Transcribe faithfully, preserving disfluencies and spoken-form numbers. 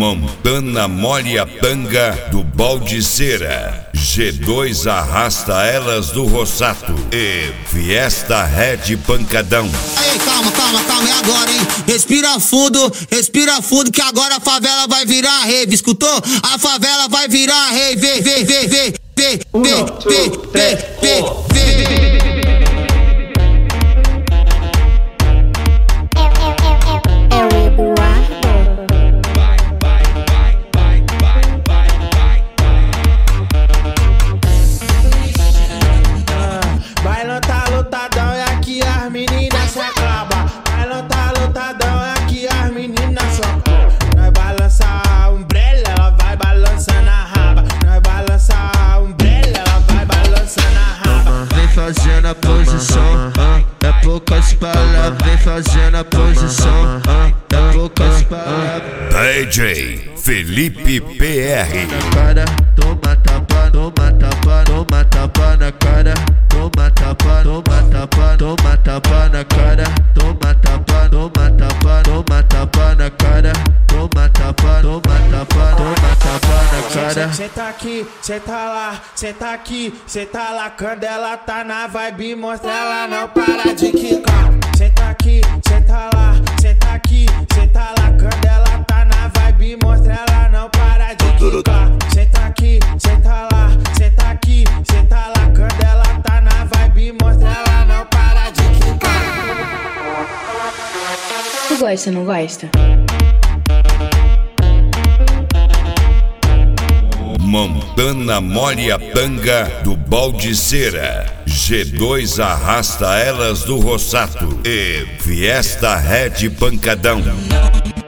Montana molhe a tanga do Baldiceira. G dois arrasta elas do Rossato. E Fiesta Red Pancadão. Aí, calma, calma, calma, é agora, hein? Respira fundo, respira fundo, que agora a favela vai virar rave. Escutou? A favela vai virar rave. Vê, vê, vê, vê, vê, vê, vê, vê, vê, vê. Fazendo a posição, é poucas palavras. Vem fazendo a posição, é poucas palavras. D J Felipe P R. Cara, toma tapa, toma tapa, toma tapa na cara. Toma tapa, toma tapa, toma tapa na cara. Toma tapa, toma tapa, toma tapa na cara. Toma tapa, toma tapa, toma tapa na cara. Cê tá aqui, cê tá lá, cê tá aqui, cê tá lá. Quando ela tá na vibe, mostra ela não para de quicar. Cê tá aqui, cê tá lá, cê tá aqui, cê tá lá. Quando ela tá na vibe, mostra ela não para de quicar. Cê tá aqui, cê tá lá, cê tá aqui, cê tá lá. Quando ela tá na vibe, mostra ela não para de quicar. Tu gosta, não gosta? Montana molhe a tanga do Baldiceira. G dois arrasta elas do Rossato. E Fiesta Red Pancadão.